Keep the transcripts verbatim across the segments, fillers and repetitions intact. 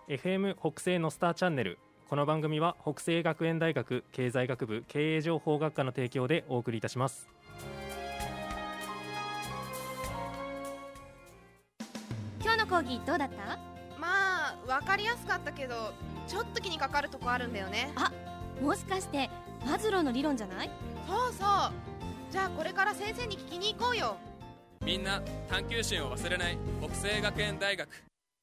エフエム 北西のスターチャンネル。この番組は北西学園大学経済学部経営情報学科の提供でお送りいたします。 今日の講義どうだった？ まあ分かりやすかったけどちょっと気にかかるとこあるんだよね。 あ、もしかしてマズローの理論じゃない？ そうそう。じゃあこれから先生に聞きに行こうよ。 みんな探求心を忘れない北西学園大学。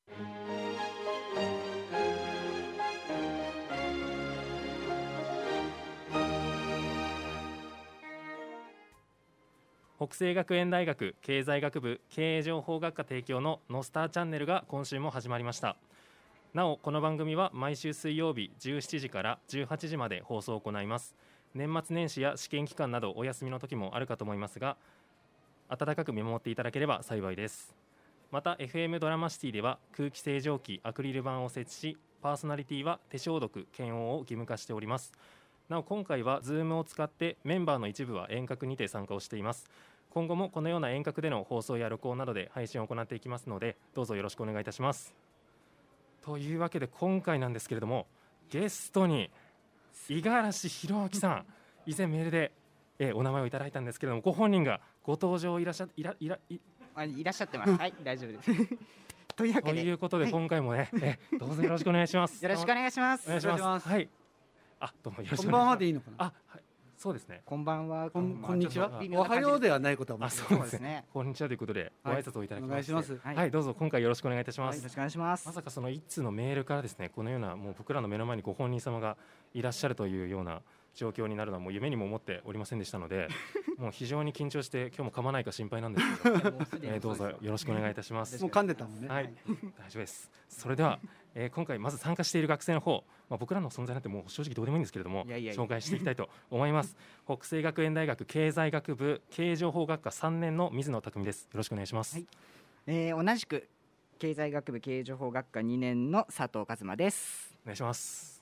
北西学園大学経済学部経営情報学科提供のノスターチャンネルが今週も始まりました。なおこの番組は毎週水曜日じゅうしちじからじゅうはちじまで放送を行います。年末年始や試験期間などお休みの時もあるかと思いますが、温かく見守っていただければ幸いです。また エフエム ドラマシティでは空気清浄機アクリル板を設置し、パーソナリティは手消毒検温を義務化しております。なお今回は Zoom を使ってメンバーの一部は遠隔にて参加をしています。今後もこのような遠隔での放送や録音などで配信を行っていきますので、どうぞよろしくお願いいたします。というわけで今回なんですけれども、ゲストに五十嵐弘明さん、以前メールで、えー、お名前をいただいたんですけれども、ご本人がご登場いらっしゃいらいら い, あいらっしゃってますはい大丈夫ですというわけでということで、はい、今回もね、えどうぞよろしくお願いしますよろしくお願いします。 お願いします。はい、あどうもよろしくお願いします。 こんばんはでいいのかな。 あ、はい、そうですね。 こんばんは、 こんこんにちは。 微妙な感じおはようではないことはもあ、そうですね。こんにちはということでご挨拶をいただきまして、 はい、お願いします。 はい、はい、どうぞ今回よろしくお願いいたします。 はい、よろしくお願いします。 まさかその一通のメールからですね、このようなもう僕らの目の前にご本人様がいらっしゃるというような状況になるのはもう夢にも思っておりませんでしたのでもう非常に緊張して今日も噛まないか心配なんですけど、えー、どうぞよろしくお願いいたします。 もう噛んでたもんね。 はい、大丈夫です。それでは、えー、今回まず参加している学生の方、まあ、僕らの存在なんてもう正直どうでもいいんですけれども、 いやいやいや紹介していきたいと思います北西学園大学経済学部経営情報学科さんねんの水野匠です。よろしくお願いします。 はい、えー、同じく経済学部経営情報学科にねんの佐藤和馬です。 お願いします。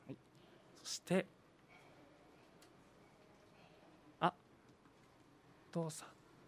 はい、 そしてあどうぞ。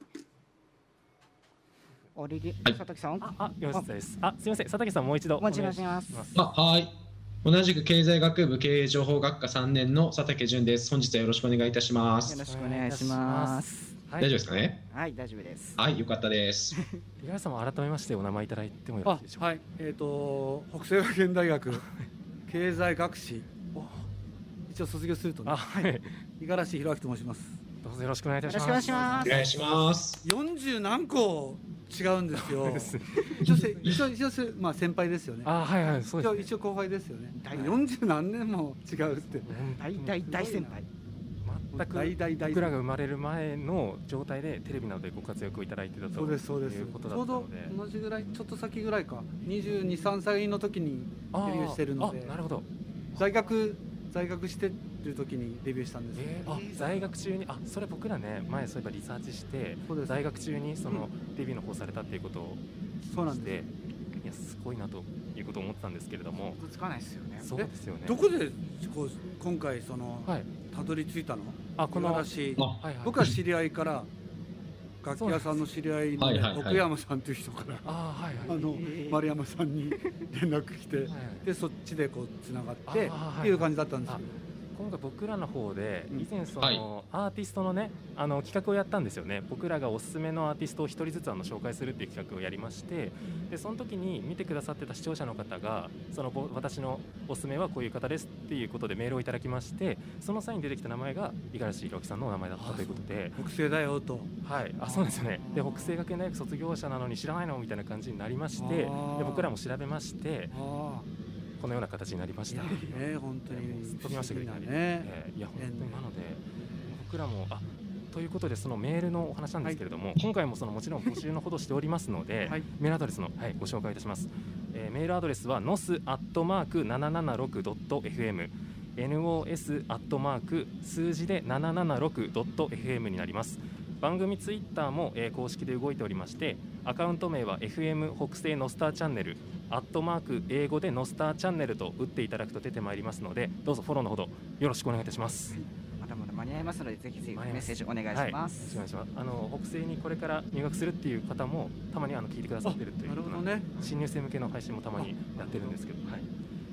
あれで、佐竹さん。 あ、あ、よろしくです。あ、すみません、佐竹さんもう一度お願いします。 あ、はい。同じく経済学部経営情報学科さんねんの佐竹淳です。本日はよろしくお願いいたします。 よろしくお願いします。 はい、 大丈夫ですかね。 はい、大丈夫です。 はい、よかったです。 五十嵐さんも改めましてお名前いただいてもよろしいでしょうか。 はい、えっ、ー、と北西学園大学経済学士一応卒業するとね、 はい、 五十嵐弘明と申します。 どうぞよろしくお願いいたします。 よろしくお願いします。 お願いします。 四十何個違うんですよ。一応一応一応まあ先輩ですよね。 あ、はいはい、そうですね。 一応後輩ですよね。四十何年も違うって。 大大大先輩。 全く僕らが生まれる前の状態でテレビなどでご活躍をいただいてたということだったので、 ちょうど同じぐらい、ちょっと先ぐらいか、にじゅうに、さんさいの時にデビューしてるので、 なるほど。 在学在学してる時にデビューしたんです。 えー、あ、在学中に、あ、それ僕らね前そういえばリサーチして、在学中にそのデビューの方されたっていうことをそうなんで、 いやすごいなということを思ってたんですけれども、 つかないですよね。 そうですよね。 どこでこう今回その、はい、たどり着いたの？ あ、この私、僕は知り合いから楽器屋さんの知り合いの、ね、奥山さんという人から、あ、はいはい、あの丸山さんに連絡来て、はいはい、でそっちでこうつながって、はい、っていう感じだったんですけど。 今回僕らの方で以前その、はい、アーティストのねあの企画をやったんですよね。僕らがおすすめのアーティストを一人ずつあの紹介するっていう企画をやりまして、でその時に見てくださってた視聴者の方がその私のおすすめはこういう方ですっていうことでメールをいただきまして、その際に出てきた名前が五十嵐弘明さんのお名前だったということで、 北西だよと、 はい、あ、そうですよね。で北西学園大学卒業者なのに知らないのみたいな感じになりまして、で僕らも調べまして、このような形になりました。 えー、本当にすっ飛びましたけどね。 えー、いや本当になので僕らもあということでそのメールのお話なんですけれども、はい、今回もそのもちろん募集のほどしておりますので、はい、メールアドレスの、はい、ご紹介いたします。えー、メールアドレスは ノス アットマーク ななななろく ドット エフエム ノス アットマーク 数字で ななななろく ドット エフエム になります。番組ツイッターも、えー、公式で動いておりまして、アカウント名は エフエム 北西ノスターチャンネルアットマーク英語でノスターチャンネルと打っていただくと出てまいりますので、どうぞフォローのほどよろしくお願いいたします。 まだまだ間に合いますので、ぜひぜひメッセージお願いします。 はい、あの北西にこれから入学するっていう方もたまにあの聞いてくださってるという、なるほどね、新入生向けの配信もたまにやってるんですけど、はい、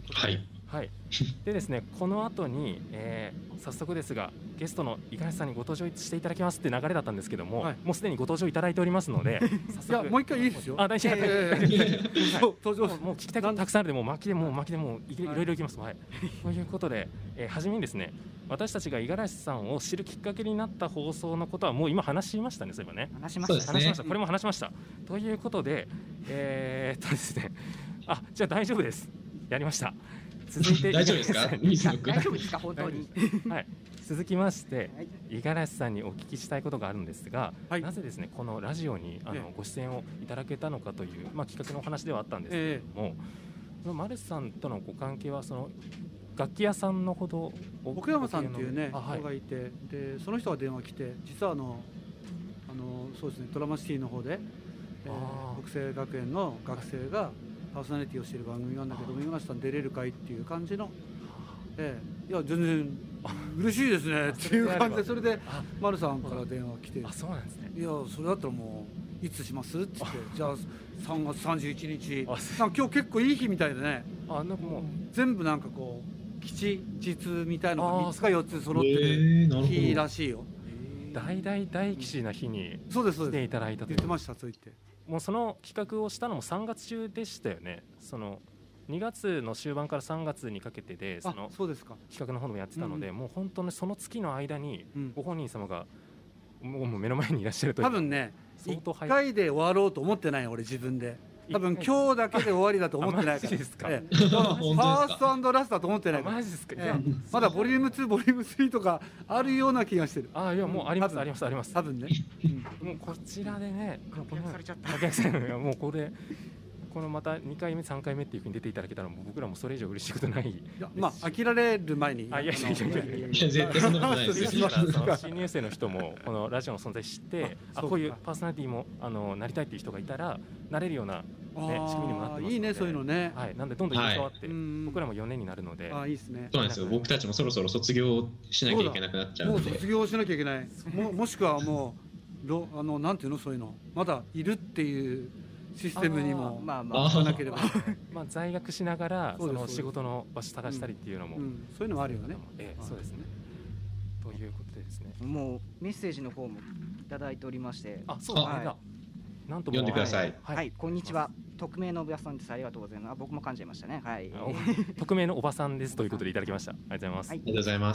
ことで、はいはい、でですね、この後に、えー、早速ですがゲストの五十嵐さんにご登場していただきますって流れだったんですけども、はい、もうすでにご登場いただいておりますのでいやもう一回いいですよ。 あ、大丈夫です。 登場もう聞きたいことたくさんあるので、もう巻きでもう巻きでもいろいろいきます。はい。ということで、えー、初めにですね、私たちが五十嵐さんを知るきっかけになった放送のことはもう今話しましたね。そういえばね。 話しました。 話しました。これも話しました。ということで、えー、っとですね、あ、じゃあ大丈夫です。やりました。続いて大丈夫ですか？ 大丈夫ですか本当に。 はい。続きまして五十嵐さんにお聞きしたいことがあるんですが、はい、なぜですねこのラジオにあの、ええ、ご出演をいただけたのかという、まあ、企画のお話ではあったんですけれども、ええ、そのマルさんとのご関係はその楽器屋さんのほど奥山さんっていうね人がいて、でその人が電話来て、実はあのあのそうですねドラマシティの方で、えー、北星学園の学生がパーソナリティをしている番組なんだけども、五十嵐さん出れるかいっていう感じの、ええ、いや全然嬉しいですねっていう感じで、それで丸さんから電話来て、 あ、そうなんですね。 いやそれだったらもういつしますって言って、じゃあさんがつさんじゅういちにち、なんか今日結構いい日みたいでね、 あ、なんかもう全部なんかこう吉日みたいなのがみっつかよっつ揃ってる日らしいよ。 大大大吉な日に来ていただいたと言ってました。そう言ってもうその企画をしたのもさんがつ中でしたよね。そのにがつの終盤からさんがつにかけてで、その企画の方もやってたので、もう本当にその月の間にご本人様がもう目の前にいらっしゃるという、 多分ねいっかいで終わろうと思ってない、俺自分で多分今日だけで終わりだと思ってないから。マジですか？ええ、ファースト&ラストだと思ってないから。 マジですか？ ええ、まだボリュームツーボリュームスリーとかあるような気がしてる。 あ、いやもうありますありますあります。 多分ね、 もうこちらでね確約されちゃった。 確約される。いやもうこれこのまたにかいめさんかいめっていう風に出ていただけたら、もう僕らもそれ以上嬉しいことない。いや、まあ飽きられる前に。 あ、いやいやいやいやいや、 絶対そんなことないです。 新入生の人もこのラジオの存在知って、あ、こういうパーソナリティもあのなりたいっていう人がいたらなれるような、ね、仕組みにもなってますので。 いいね、そういうのね。 はい、なんでどんどん入れ替わって、はい、僕らもよねんになるので。 あ、いいですね。 そうなんですよ。僕たちもそろそろ卒業しなきゃいけなくなっちゃうので。 もう卒業しなきゃいけない。ももしくはもうあのなんていうの、そういうのまだいるっていうシステムにもまあまあなければ、 まあ在学しながらその仕事の場所探したりっていうのも、 そういうのもあるよね。 ええ、そうですね。ということでですね。 もうメッセージの方もいただいておりまして、 あ、そうだ。 なんとも読んでください。 はい、こんにちは。匿名のおばさんです。ありがとうございます。僕も噛んじゃいましたね。はい。 匿名のおばさんですということでいただきました。ありがとうございます。 ありがとうございます。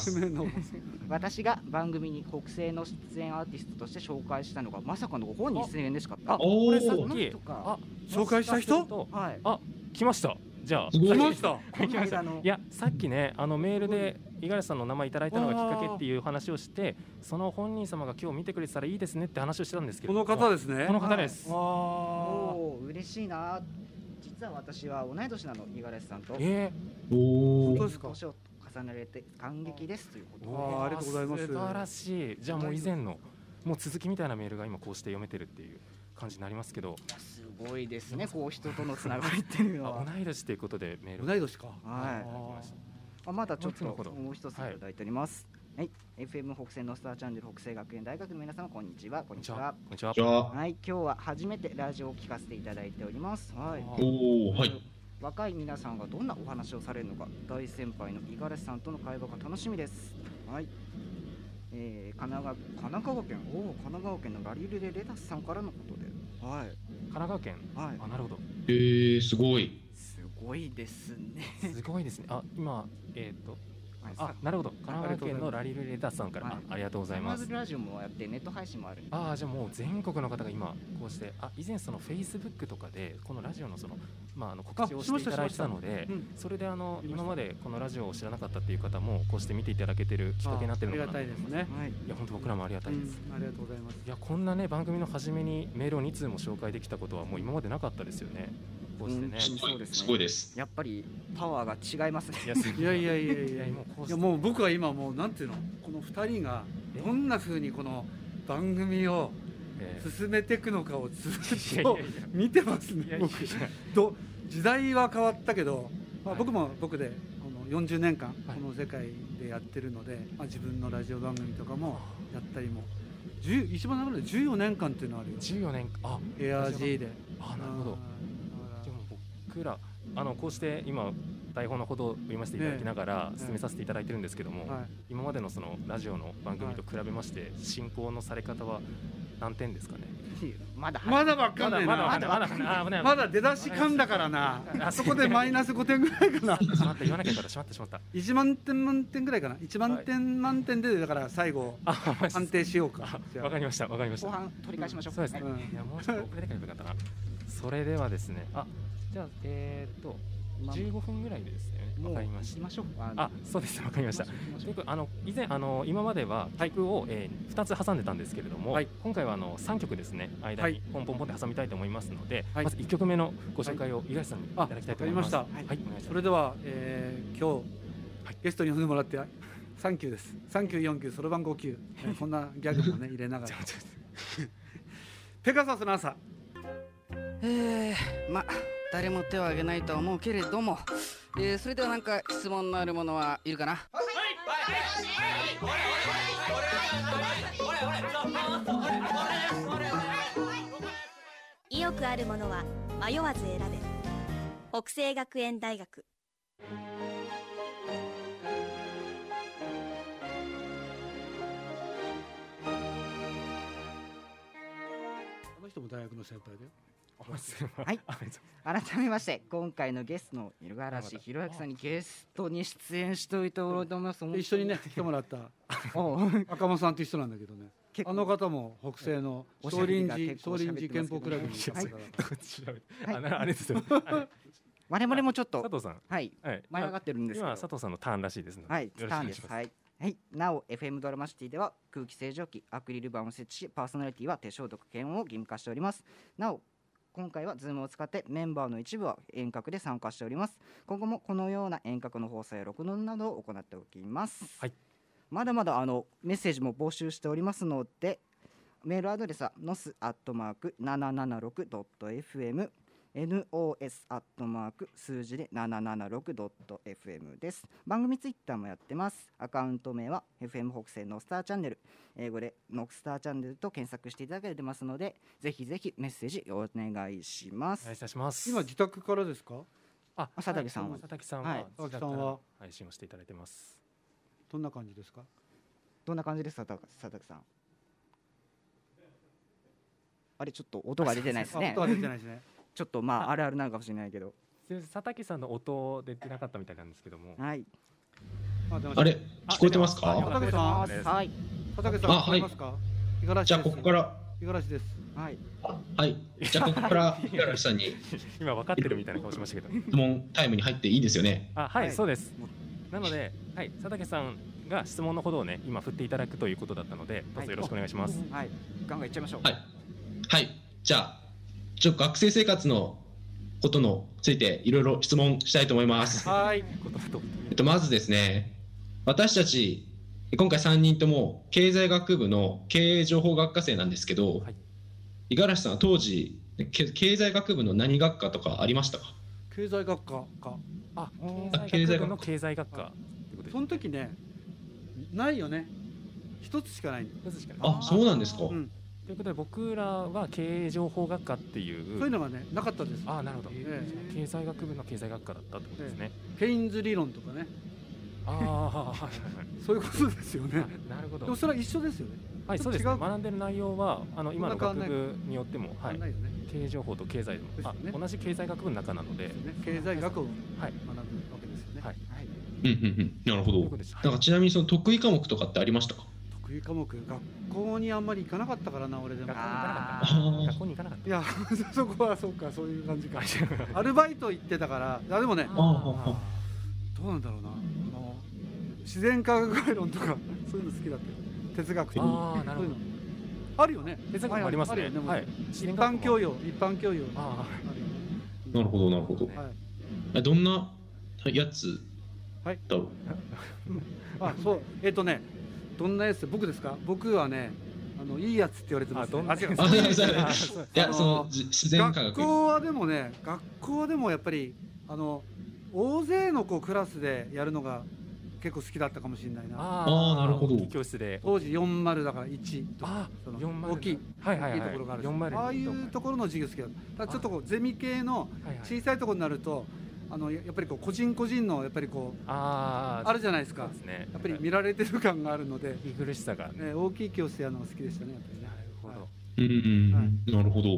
私が番組に北西の出演アーティストとして紹介したのがまさかのご本人出演でしかった。 あ、これさっき紹介した人？ はい。 あ、来ました。じゃあ来ました。 来ました。いや、さっきね、あのメールで五十嵐さんの名前いただいたのがきっかけっていう話をして、その本人様が今日見てくれてたらいいですねって話をしてたんですけど、 この方ですね。 この方です。 おお、嬉しいな。実は私は同い年なの、五十嵐さんと。 えー、おお。年を重ねられて感激ですということで。 あ、ありがとうございます。 素晴らしい。じゃあもう以前のもう続きみたいなメールが今こうして読めてるっていう感じになりますけど。 すごいですね。こう人とのつながりっていうのは。 同い年ということでメール。 同い年か。 はい。あ、まだちょっともう一ついただいております。はい、エフエム 北西のスターチャンネル北西学園大学の皆様、こんにちは。こんにちは。 こんにちは。 はい、今日は初めてラジオを聞かせていただいております。はい。 おお、はい。 若い皆さんがどんなお話をされるのか、大先輩の五十嵐さんとの会話が楽しみです。はい。えー、神奈川神奈川県、おお、神奈川県のラリルレレタスさんからのことで。はい。 神奈川県。 はい。 あ、なるほど。 えー、すごい。 すごいですね。 すごいですね。あ、今えっと。あ、なるほど。神奈川県のラリルレタスさんから、はい、あ, ありがとうございます。 ラジオもやってネット配信もある。 ああ、じゃあもう全国の方が今こうして、あ、以前そのフェイスブックとかでこのラジオのそのまああの告知をしていただいてたので、うん、それであの今までこのラジオを知らなかったっていう方もこうして見ていただけてるきっかけになってるのかなと思います。 ありがたいですね。 はい。いや本当僕らもありがたいです、 うん。ありがとうございます。 いやこんなね番組の初めにメールをに通も紹介できたことはもう今までなかったですよね。こうしてね。 そうですね。 すごいです。 やっぱりパワーが違いますね。 いやいやいやいやいや、もういやもう僕は今もうなんていうの、このふたりがどんな風にこの番組を進めていくのかをずっと見てますね。僕ど時代は変わったけど、まあ、僕も僕でこのよんじゅうねんかんこの世界でやってるので、まあ、自分のラジオ番組とかもやったりも一番長いのでじゅうよねんかんっていうのあるよ。 じゅうよねんかん。あ、 エアー G で。 あ、なるほど。でも僕らあのこうして今台本のほどを読ませていただきながら進めさせていただいてるんですけども、はい、今までのそのラジオの番組と比べまして進行のされ方は何点ですかね。 まだまだわかんないな。 まだまだまだまだ出だし噛んだからな。あそこでマイナスごてんぐらいかな。 しまった言わなきゃよかったしまったしまった。 いちまんてん満点ぐらいかな。いちまんてん満点でだから最後判定しようか。 わかりましたわかりました。 後半取り返しましょう。 そうですね。いやもうちょっと遅れてからよかったな。それではですね。あじゃあえーっと。じゅうごふんぐらいですね。わかりました。あ、そうです。わかりました。僕あの以前あの今までは曲を、えー、ふたつ挟んでたんですけれども、はい、今回はあのさんきょくですね間にポンポンポンで挟みたいと思いますので、はい、まずいっきょくめのご紹介を五十嵐さんにいただきたいと思います。 はい、はい、それでは、えー、今日、はい、ゲストに呼んでもらってさんきゅうです。さんきゅうよんきゅうそろばんごきゅうこんなギャグもね入れながら。ペガサスの朝。 えー、ま誰も手を挙げないとは思うけれども、えー、それでは何か質問のある者はいるかな。 意欲ある者は迷わず選べ。北星学園大学。 この人も大学の先輩だよ。 はい、改めまして今回のゲストの五十嵐弘明さんにゲストに出演しておいておろうと思います。 一緒にね来てもらった赤間さんという人なんだけどね、あの方も北西の少林寺少林寺憲法クラブにいたから、 あれですよ。 我々もちょっと佐藤さん、 はい舞い上がってるんですけど、 今佐藤さんのターンらしいですので、 はいターンです。はいはい、なお エフエム ドラマシティでは空気清浄機アクリル板を設置し、パーソナリティは手消毒検温を義務化しております。なお今回は Zoom を使ってメンバーの一部は遠隔で参加しております。今後もこのような遠隔の放送や録音などを行っておきます。はい、まだまだあのメッセージも募集しておりますので、メールアドレスは ノス アットマーク ななななろく ドット エフエム ノス アットマーク数字で ななななろく ドット エフエム です。番組ツイッターもやってます。アカウント名は エフエム 北西ノスターチャンネル、英語でノスターチャンネルと検索していただければ出ますので、ぜひぜひメッセージお願いします。 お願いいたします。 今自宅からですか？ あ、 佐竹さんは佐竹さんは自宅から配信をしていただいてます。 どんな感じですか？ どんな感じですか佐竹さん？あれちょっと音が出てないですね。 音が出てないですね。 ちょっとまああるあるなのかもしれないけど、 佐竹さんの音出てなかったみたいなんですけども、 はい、 あれ聞こえてますか？ 佐竹さん、 はい、 佐竹さん聞こえますか？五十嵐です。 じゃあここから五十嵐です。 はい、 はい、じゃあここから五十嵐さんに今分かってるみたいな顔しましたけど、 質問タイムに入っていいですよね？ あ、はい、そうです。なので、はい、佐竹さんが質問のほどをね今振っていただくということだったので、どうぞよろしくお願いします。 はい、ガンガンいっちゃいましょう。 はい、はい、じゃあちょっと学生生活のことのついていろいろ質問したいと思います。 はい。 えっとまずですね、私たち今回さんにんとも経済学部の経営情報学科生なんですけど、はい、五十嵐さんは当時経済学部の何学科とかありましたか？ 経済学科か。 あ、経済学部の経済学科。 その時ね、ないよね。一つしかない。 一つしかない。 あ、そうなんですか。 うん、 ということで僕らは経営情報学科っていうそういうのがねなかったです。 ああ、なるほど、えー、経済学部の経済学科だったってことですね。 えー、ケインズ理論とかね。 ああ、はいはいはい、 そういうことですよね。 なるほど。 でもそれは一緒ですよね。 はい、そうですね。学んでる内容はあの今の学部によっても、はい、 ね、 経営情報と経済の、あ、同じ経済学部の中なので、 ね、経済学を学ぶわけですよね。はい。 うんうんうん、なるほど。なんかちなみにその得意科目とかってありましたか？ 得意科目、学校にあんまり行かなかったからな、俺でも。 学校に行かなかった。 いや、そこはそうか、そういう感じか。アルバイト行ってたから、あ、でもね、どうなんだろうな、あの自然科学概論とかそういうの好きだったよ。哲学とか。ああ、なるほど。あるよね。 哲学もありますね。はい。 一般教養、一般教養。 ああ、なるほどなるほど。はい。どんなやつだろう。 あ、そう、えっとね。どんなやつ？僕ですか？僕はね、あのいいやつって言われてます、ね。あ、違う。 いや、その自然科学。 学校はでもね、学校はでもやっぱりあの大勢のこうクラスでやるのが結構好きだったかもしれないな。 ああ、なるほど。 教室で。 当時よんじゅうだからいちとか、 その大きい大きいところがある。ああいうところの授業好きだった。ただちょっとこうゼミ系の小さいところになると、 あのやっぱりこう個人個人のやっぱりこう あ, あるじゃないですか。 そうですね、 やっぱり見られてる感があるので息苦しさが、 ね、大きい教室やるのが好きでしたねやっぱりね。 なるほど、はい、 うんうん、はい、なるほど、うん、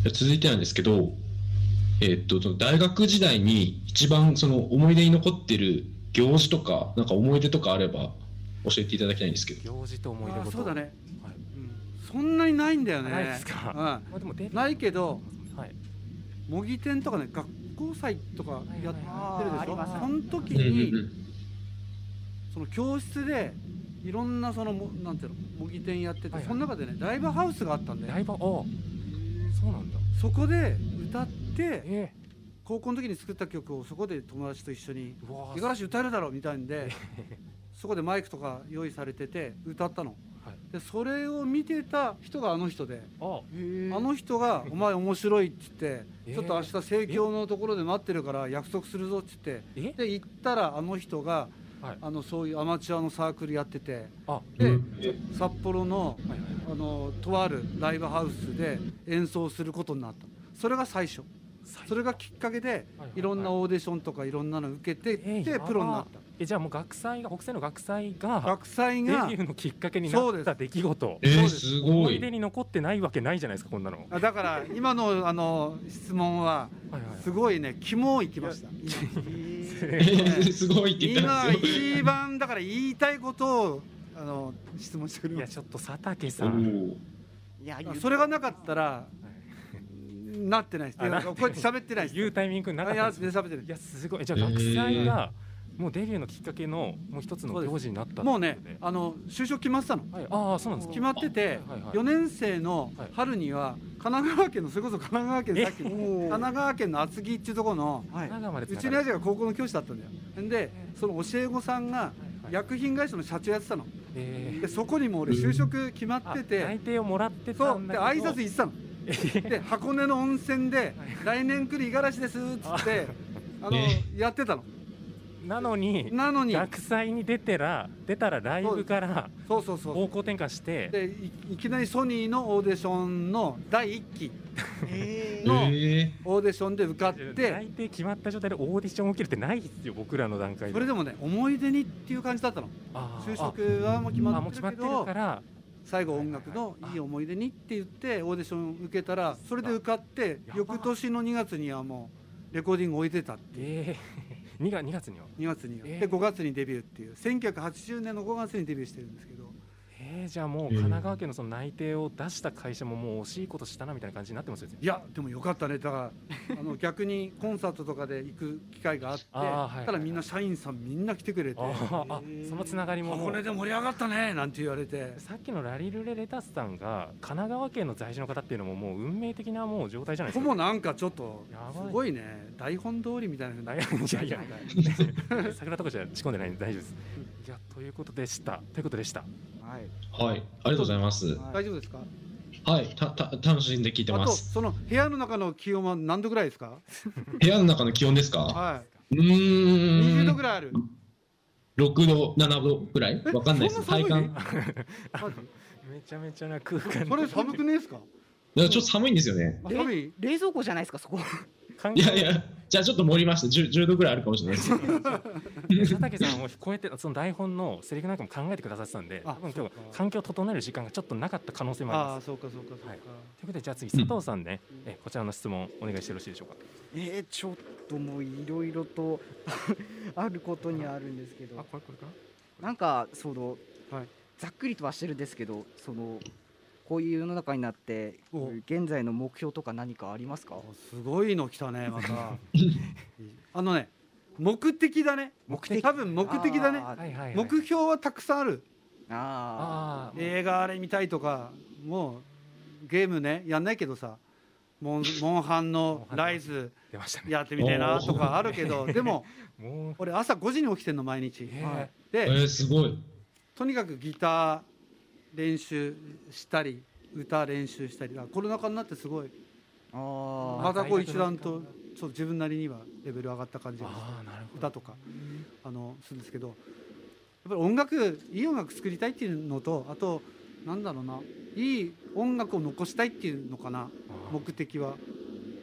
続いてなんですけど、えー、っとその大学時代に一番その思い出に残ってる行事とかなんか思い出とかあれば教えていただきたいんですけど。 行事と思い出事。 そうだね、はい、うん、そんなにないんだよね。 ないですか、うん、まあ、でもないけど、 はい、 模擬店とかね、学校祭とかやってるでしょ。その時うんうんに、 うん、 その教室でいろんなそのなんていうの模擬店やってて、はいはい、その中でねライブハウスがあったんで、 ライブ、あ、そうなんだ。 そこで歌って、 えー、 高校の時に作った曲をそこで友達と一緒に五十嵐歌えるだろうみたいんで、そこでマイクとか用意されてて歌ったの、はい、でそれを見てた人があの人で、あ, あの人がお前面白いって言ってちょっと明日生協のところで待ってるから約束するぞって言ってで行ったら、あの人がはい、あのそういうアマチュアのサークルやってて、あで、うん、札幌 の,、はいはい、あのとあるライブハウスで演奏することになった。それが最初。それがきっかけで、はいはいはい、いろんなオーディションとかいろんなの受けて、えー、でプロになった。 えじゃあもう学祭が北西の学祭が学祭がデビューのきっかけになった出来事。 えー、すごい。 思い出に残ってないわけないじゃないですかこんなの。 だから今のあの質問はすごいね、肝いきました。 すごいって言ったんですよ。 今一番だから言いたいことをあの質問してくれます。 いやちょっと佐竹さん、 いやそれがなかったらなってないです。こうやって喋ってないです。 言うタイミングなかったです。いやすごい。じゃあ学祭がもうデビューのきっかけのもう一つの行事になった。 もうね、あの就職決まってたの。 はい、ああそうなんですか。 決まってて、よねん生の春には神奈川県のそれこそ神奈川県さっきの神奈川県の厚木っていうところのうちの親父が高校の教師だったんだよ。でその教え子さんが薬品会社の社長やってたの。でそこにも俺就職決まってて、 内定をもらってたんだけど。 そうで挨拶行ってたの。で箱根の温泉で来年来る五十嵐ですっつってあのやってたの。 なのになのに学祭に出てら出たらライブからそうそうそう方向転換してで い, いきなりソニーのオーディションのだいいっきのオーディションで受かって内定決まった状態でオーディションを受けるってないですよ僕らの段階で。 それでもね思い出にっていう感じだったの。就職はもう決まってるけどから最後音楽のいい思い出にって言ってオーディション受けたらそれで受かって翌年のにがつにはもうレコーディング置いてたっていう、えー、にがつにはにがつには、えー、でごがつにデビューっていうせんきゅうひゃくはちじゅうねんのごがつにデビューしてるんですけど、 えー、じゃあもう神奈川県のその内定を出した会社ももう惜しいことしたなみたいな感じになってますよね。 いやでもよかったね。だからあの逆にコンサートとかで行く機会があってはい、ただみんな社員さんみんな来てくれてああそのつながりもこれで盛り上がったねなんて言われて、 さっきのラリルレレタスさんが神奈川県の在住の方っていうのももう運命的なもう状態じゃないですか。 ほぼなんかちょっとすごいね台本通りみたいな。 いやいや桜とかじゃ仕込んでないんで大丈夫です。いやということでしたということでした。 はい、はい、ありがとうございます。 大丈夫ですか。 はい、たた楽しんで聞いてます。 あとその部屋の中の気温は何度ぐらいですか。 部屋の中の気温ですか。 はい。 うーん。 にじゅうどぐらいある。 ろくど、ななどぐらい。わかんないです。体感。 めちゃめちゃな空間。 それ寒くねですか。 いやちょっと寒いんですよね。 寒い。 冷蔵庫じゃないですかそこ。 いやいや、じゃあちょっと盛りました。じゅう、じゅうどぐらいあるかもしれないです。 佐竹さんもこうやってその台本のセリフなんかも考えてくださってたんで、多分今日環境を整える時間がちょっとなかった可能性もあります。 ああ、そうかそうかそうか。はい、ということでじゃあ次佐藤さんね、うん、えこちらの質問お願いしてよろしいでしょうか。 えー、ちょっともういろいろとあることにあるんですけど、 あこれこれかな。なんかその、はい、ざっくりとはしてるんですけど、そのこういう世の中になって現在の目標とか何かありますか。 すごいの来たねまたあのね目的だね。目的多分目的だね。目標はたくさんある。ああ映画あれ見たいとかもうゲームねやんないけどさモンモンハンのライズやってみてえなとかあるけどでも俺朝ごじに起きてんの毎日で、すごいとにかくギター練習したり歌練習したりコロナ禍になってすごいあまたこう一段とそう自分なりにはレベル上がった感じが歌とかあのするんですけどやっぱり音楽いい音楽作りたいっていうのとあとなんだろうないい音楽を残したいっていうのかな目的は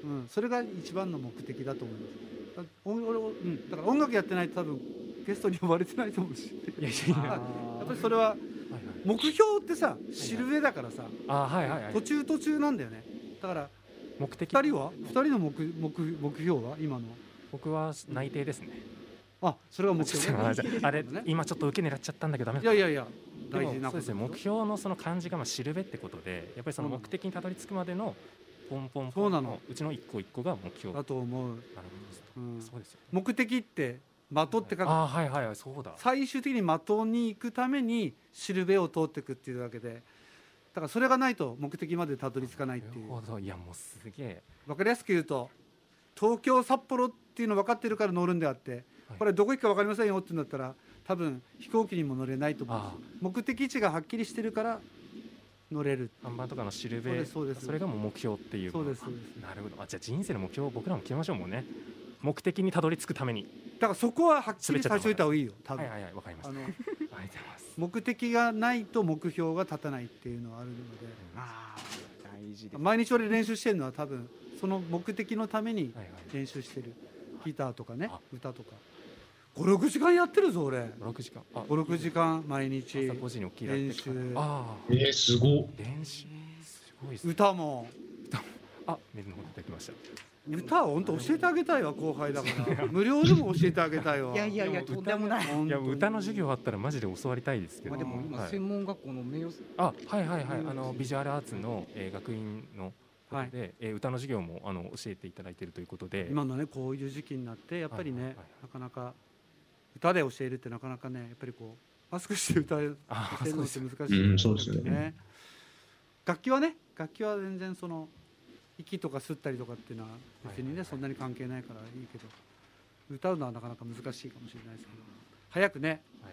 うん、それが一番の目的だと思います。だ俺俺、うん、だから音楽やってないと多分ゲストに呼ばれてないと思うし、いやいやいや、やっぱりそれは目標ってさ、知る上だからさ、あ、はいはいはい、途中途中なんだよね。だから目的ふたりはふたりの目目目標は今の僕は内定ですね。 あ、それが目標、ね、 あれ今ちょっと受け狙っちゃったんだけどダメだ。 いやいやいや、大事なことですね。目標のその漢字がまあ知るべってことで、やっぱりその目的にたどり着くまでのポンポンポンのうちの一個一個が目標だと思う。 なるほど、うん、そうですよ、ね。 目的って的って書く。 あ、はいはいはい、そうだ。 最終的に的に行くためにしるべを通っていくっていうわけで、だからそれがないと目的までたどり着かないっていう。 なるほど。いやもうすげえ。 わかりやすく言うと、東京札幌っていうの分かってるから乗るんであって、はい、これどこ行くか分かりませんよって言うんだったら、多分飛行機にも乗れないと思う。目的地がはっきりしてるから乗れる。 看板とかのしるべ、それがもう目標っていう。 そうですそうです。 なるほど。あ、じゃあ人生の目標を僕らも決めましょうもんね。目的にたどり着くために。 だからそこははっきり最初言った方がいいよ。多分。 はいはいはい、わかりました。あのありがとうございます。 目的がないと目標が立たないっていうのはあるので。 ああ、大事です。 毎日俺練習してるのは多分その目的のために練習してる。ギターとかね、歌とか。ご、ろくじかんやってるぞ俺。 ご、ろくじかん。 ご、ろくじかん毎日練習。 ああ。えー、すご。 練習すごいですね。歌も。 あ、メールの方いただきました。 歌は本当教えてあげたいわ、後輩だから無料でも教えてあげたいわ。 いやいやいや、とんでもない。 いや、歌の授業あったらマジで教わりたいですけど。 まあ、でも今専門学校の名誉、 あ、はいはいはい、あのビジュアルアーツの、えー、学院のことで、はい、えー、歌の授業もあの教えていただいているということで、 今のねこういう時期になってやっぱりね、はいはいはい、なかなか歌で教えるってなかなかね、やっぱりこうマスクして歌えるのって難しいですよね。楽器はね、楽器は全然その息とか吸ったりとかっていうのは別にね、はいはいはい、そんなに関係ないからいいけど、歌うのはなかなか難しいかもしれないですけど、早くね、はい、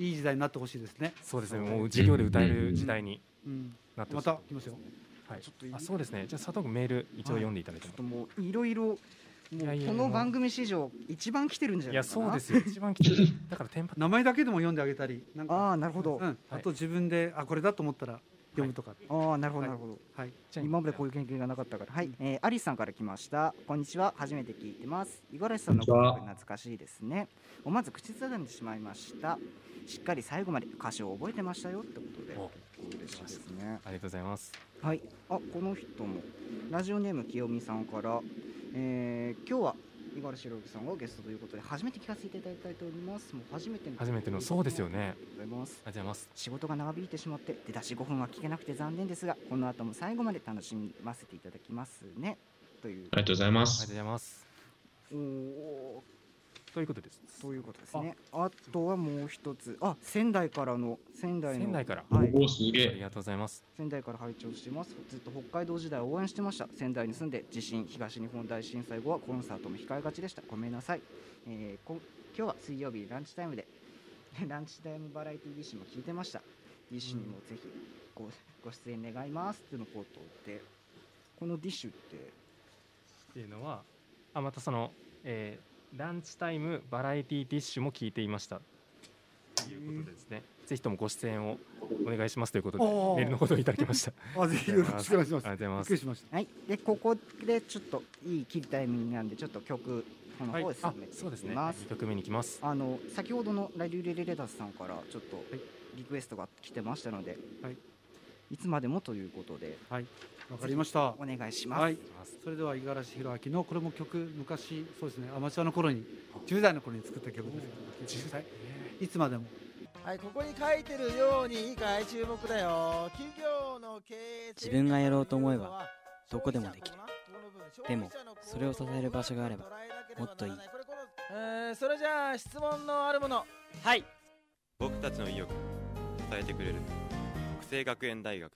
いい時代になってほしいですね。 そうですね、もう授業で歌える時代になってほしい、 また来ますよ。 はい、ちょっとあ、そうですね。じゃあ佐藤君メール一応読んでいただいても、 はい、ちょっともういろいろこの番組史上一番来てるんじゃないかな。 いや、そうですよ、一番来てる。だからテンパ名前だけでも読んであげたり、 なんか、ああ、なるほど、 うん、あと自分であこれだと思ったら読むとか、 はい、ああ、なるほどなるほど、はい、じゃあ今までこういう経験がなかったから、はい、えー、アリスさんから来ました。こんにちは、初めて聞いてます。五十嵐さんの声が懐かしいですね。思わず口ずさんでしまいました。しっかり最後まで歌詞を覚えてましたよってことで嬉しいですね。 ありがとうございます。 はい、あ、この人もラジオネーム清美さんから、えー、今日は五十嵐弘樹さんがゲストということで初めて聞かせていただきたいと思います。もう初めての初めてのそうですよね。 ありがとうございます。 ありがとうございます。 仕事が長引いてしまって出だしごふんは聞けなくて残念ですが、この後も最後まで楽しませていただきますねという。 ありがとうございます。 ありがとうございます。 おお、 ということです。 ということですね。あとはもう一つ、あ、仙台からの仙台の仙台から、 はい、 おお、すげえ。 ありがとうございます。 仙台から拝聴してます。ずっと北海道時代を応援してました。仙台に住んで地震、東日本大震災後はコンサートも控えがちでした。ごめんなさい。えー、こ今日は水曜日ランチタイムでランチタイムバラエティーディッシュも聞いてました。ディッシュにもぜひ ご, ご出演願いますっていうのことで、このディッシュってっていうのは、あ、またその、えーランチタイムバラエティディッシュも聞いていましたということですね。ぜひともご出演をお願いしますということでメールのことをいただきました。 あ、ぜひよろしくお願いします。 ありがとうございます。 びっくりしました。 はい。でここでちょっといい切りタイミングなんでちょっと曲この方を進めていきます。はい、 そうですね。にきょくめに行きます。 あの先ほどのラリュレレレダスさんからちょっとリクエストが来てましたので、はい、いつまでもということで、 はい。わかりました。 お願いします。 はい。それでは五十嵐弘明のこれも曲昔そうですね、アマチュアの頃にじゅう代の頃に作った曲ですけど、いつまでも。 はい、ここに書いてるようにいいかい、注目だよ。企業の経営、 自分がやろうと思えばどこでもできる。でもそれを支える場所があればもっといい。 えー、それじゃあ質問のあるもの。 はい。僕たちの意欲伝えてくれる北星学園大学。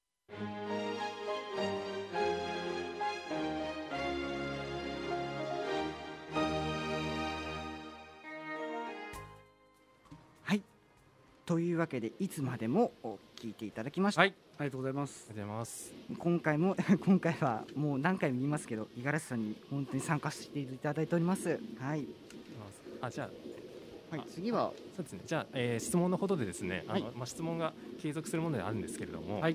はい。というわけでいつまでも聞いていただきました。 はい、ありがとうございます。 ありがとうございます。 今回も今回はもう何回も言いますけど、五十嵐さんに本当に参加していただいております。はい。 あ、じゃあ、はい、次はそうですね。じゃあ、えー、質問のほどでですね、あの、はい、まあ質問が継続するものであるんですけれども、はい、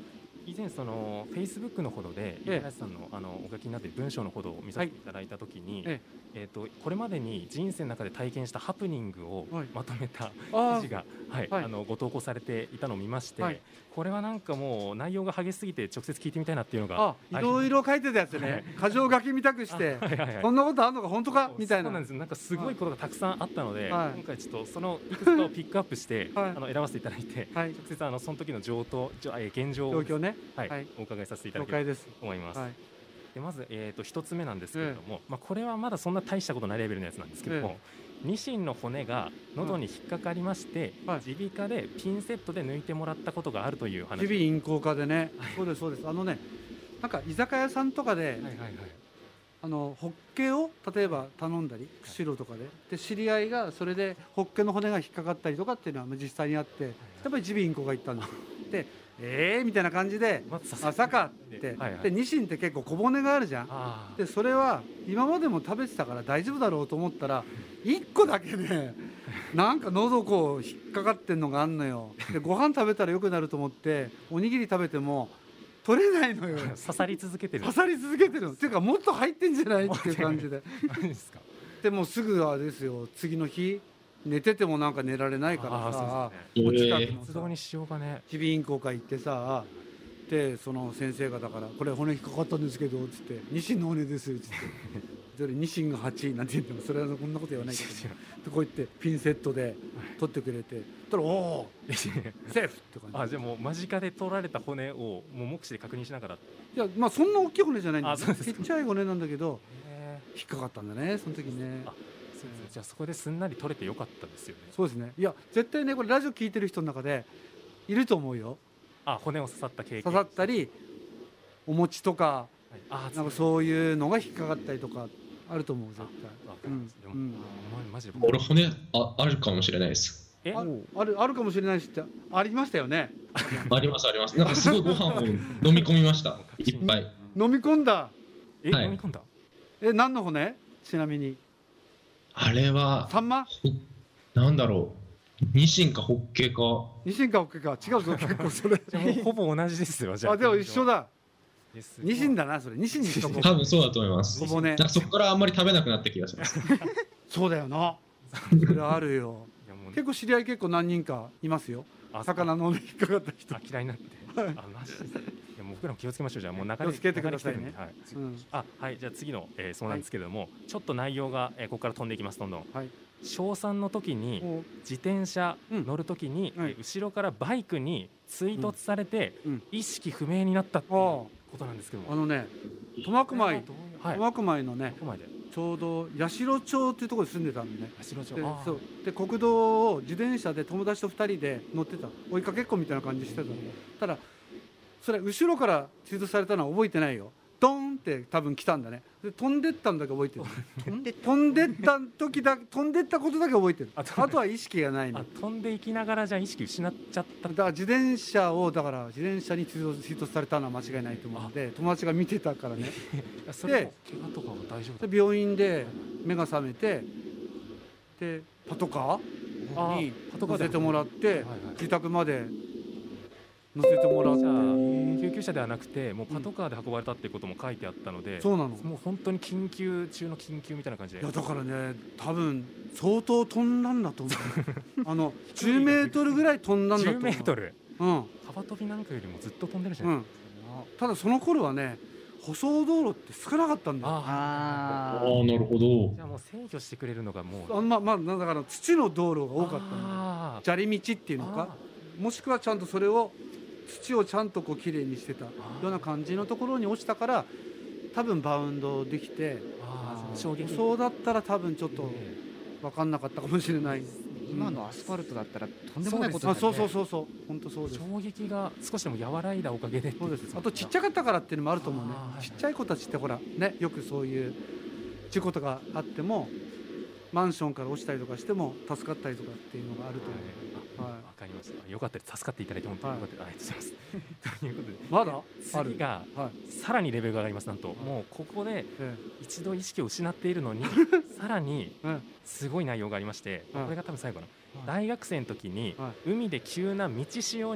以前そのフェイスブックのほどで五十嵐さんのあのお書きになっている文章のほどを見させていただいたときに、はい、えー、とこれまでに人生の中で体験したハプニングをまとめた記事が、はいはい、あのご投稿されていたのを見まして、はい、これはなんかもう内容が激しすぎて直接聞いてみたいなっていうのが、 あ、いろいろ書いてたやつね、箇条書き見たくして、はいはいはい、こんなことあるのか本当かみたいな。 そうなんです。なんかすごいことがたくさんあったので、はい、今回ちょっとそのいくつかをピックアップして、はい、あの選ばせていただいて、はい、直接あのその時の状況、現状を、 状況ね、 はいはい、お伺いさせていただきたいと思います。はい、でまず、えー、と一つ目なんですけれども、ええ、まあ、これはまだそんな大したことないレベルのやつなんですけども、ええ、ニシンの骨が喉に引っかかりまして、耳鼻科でピンセットで抜いてもらったことがあるという話。 耳鼻咽喉科でね、はい、そうですそうです。あのね、なんか居酒屋さんとかで、はいはいはい、あのホッケを例えば頼んだり釧路とかで、で知り合いがそれでホッケの骨が引っかかったりとかっていうのは実際にあって、やっぱり耳鼻咽喉が言ったんです。でえーみたいな感じで、朝かって、はいはい、でニシンって結構小骨があるじゃん。でそれは今までも食べてたから大丈夫だろうと思ったらいっこだけね、なんか喉こう引っかかってんのがあんのよ。でご飯食べたらよくなると思っておにぎり食べても取れないのよ。 刺さり続けてる。 刺さり続けてるっていうか、もっと入ってんじゃないっていう感じで。 何ですか。 でもすぐあれですよ、次の日寝ててもなんか寝られないからさ、お近くの鉄道にしようがね、 耳鼻咽喉科行ってさ、でその先生がだからこれ骨引っかかったんですけどっつって、ニシンの骨ですっつってそれニシンがはちなんて言っても、それはこんなこと言わないけど、でこう言ってピンセットで取ってくれて、たらおおセーフって感じ。 あ、じゃあもう間近で取られた骨をもう目視で確認しながら。いや、まあそんな大きい骨じゃないんだけど、ちっちゃい骨なんだけど引っかかったんだね、その時ね。 そうですね、じゃあそこですんなり取れてよかったですよね。 そうですね。いや絶対ね、これラジオ聞いてる人の中でいると思うよ。 あ、骨を刺さった経験。 刺さったり、お餅とか、はい、あ、なんかそういうのが引っかかったりとかあると思う絶対。わかります。でも、うん、 マジで俺骨 あ, あるかもしれないです。 え、あるあるかもしれないしってありましたよね。 ありますあります。なんかすごいご飯を飲み込みました。いっぱい。 飲み込んだ。 え、はい、飲み込んだ。 え、何の骨？ちなみに。 あれはサンマ？ なんだろう、ニシンかホッケか。 ニシンかホッケか、違うぞ結構それ。 ほぼ同じですよ。じゃあ。 あ、でも一緒だ。ニシンだな、それ。ニシンにしとこう。 多分そうだと思います。 小骨。 なんかそこからあんまり食べなくなった気がします。 そうだよな。それあるよ。結構知り合い結構何人かいますよ。魚の引っかかった人。 あ、嫌いになって。あ、マジで。僕らも気をつけましょう。じゃあもう流れ気をつけてくださいね。 はい。うん、あ、はい。じゃあ次の、えー、そうなんですけれども、はい、ちょっと内容が、えー、ここから飛んでいきます。どんどん。はい。小さんの時に自転車乗る時に、うん、はい、後ろからバイクに追突されて、うん、意識不明になったっていうことなんですけども。 あのね、苫小牧、苫小牧のね、ちょうど八代町っていうところに住んでたんでね。 八代町。 で、そう。で国道を自転車で友達とふたりで乗ってた。追いかけっこみたいな感じしてた。ただそれ後ろから追突されたのは覚えてないよ。ドーンって多分来たんだね。で飛んでったんだけ覚えてる。飛んで飛んでった時だ飛んでったことだけ覚えてる。あとは意識がないの。 飛んでいきながらじゃあ意識失っちゃった。 だから自転車をだから自転車に追突されたのは間違いないと思うので、友達が見てたからね。 それ怪我とかは大丈夫？ で病院で目が覚めて、でパトカーに乗せてもらって自宅まで乗せてもらって、 救急車ではなくてもうパトカーで運ばれたっていうことも書いてあったので、 そうなの。 もう本当に緊急中の緊急みたいな感じで。 いやだからね、多分相当飛んだんだと思う。あのじゅうメートルぐらい飛んだんだと思う。 じゅうメートル。 うん。 幅跳びなんかよりもずっと飛んでるじゃないですか。 うん、ただその頃はね、舗装道路って少なかったんだよ。 ああ、なるほど。 じゃあもう制御してくれるのがもう。あんままあだから土の道路が多かったんだ。砂利道っていうのか、もしくはちゃんとそれを土をちゃんとこうきれいにしてたような感じのところに落ちたから、多分バウンドできて、 衝撃そうだったら多分ちょっと分かんなかったかもしれない。 今のアスファルトだったらとんでもないことだね。 そうそうそうそう、本当そうです。 衝撃が少しでも和らいだおかげで。 そうです。あとちっちゃかったからっていうのもあると思うね。ちっちゃい子たちってほらね、よくそういう事故とかあってもマンションから落ちたりとかしても助かったりとかっていうのがあると思う。 はい、わかりました。よかったです。助かっていただいて本当によかったです。ありがとうございます。ということで、 まだ次がさらにレベルが上がります。なんともうここで一度意識を失っているのにさらにすごい内容がありまして、これが多分最後かな。大学生の時に海で急な道潮に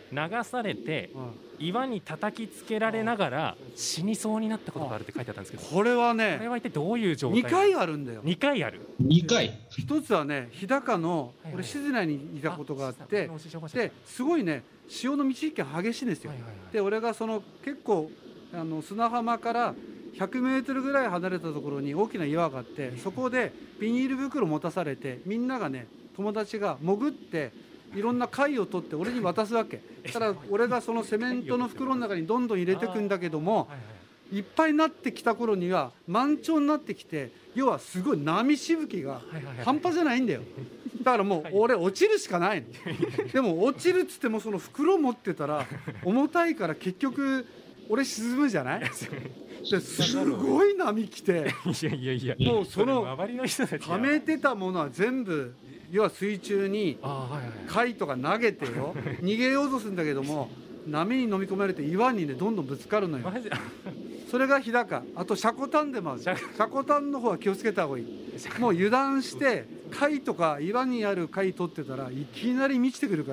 流されて岩に叩きつけられながら死にそうになったことがあるって書いてあったんですけど、 これはね、 これは一体どういう状態？ にかいあるんだよ。 にかいある。 にかい。 一つはね、日高の俺静内にいたことがあって、ですごいね潮の満ち引きが激しいんですよ。で俺がその結構あの砂浜からひゃくメートルぐらい離れたところに大きな岩があって、そこでビニール袋持たされて、みんながね友達が潜っていろんな貝を取って俺に渡すわけ。ただ俺がそのセメントの袋の中にどんどん入れていくんだけども、いっぱいになってきた頃には満潮になってきて、要はすごい波しぶきが半端じゃないんだよ。だからもう俺落ちるしかないの。でも落ちるっつってもその袋持ってたら重たいから結局俺沈むじゃない。ですごい波来て、 いやいやいや、 もうその周りの人たち溜めてたものは全部要は水中に貝とか投げてよ逃げようとするんだけども、波に飲み込まれて岩にねどんどんぶつかるのよ。それが日高。あとシャコタンでもある。シャコタンの方は気をつけた方がいい。もう油断して貝とか岩にある貝取ってたらいきなり満ちてくるから、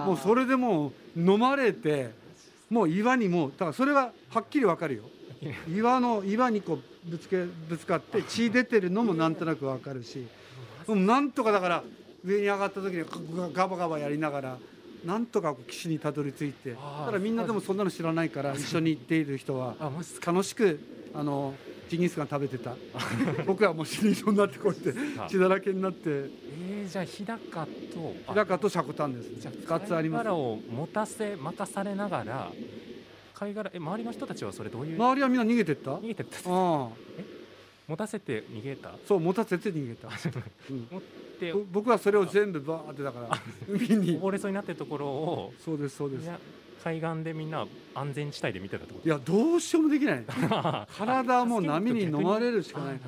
もうそれでもう飲まれて、もう岩にもうだからそれははっきりわかるよ。岩の岩にこうぶつけぶつかって血出てるのもなんとなくわかるし、なんとかだから上に上がった時にガバガバやりながらなんとか岸にたどり着いて、ただみんなでもそんなの知らないから一緒に行っている人は楽しくあのジンギスカン食べてた。僕はもう死にそうになってこうやって血だらけになって。 えー、じゃあ日高と日高とシャコタンです。 じゃあ貝殻を持たせ任されながら貝殻、え周りの人たちはそれどういう？ 周りはみんな逃げてった。 逃げてった。 ああ。 え持たせて逃げた？ そう持たせて逃げた。 うん、持って僕はそれを全部バーってだから海に溺れそうになってるところを。 そうですそうです。 海岸でみんな安全地帯で見てたってこと？ いやどうしようもできない。体はもう波に飲まれるしかないから。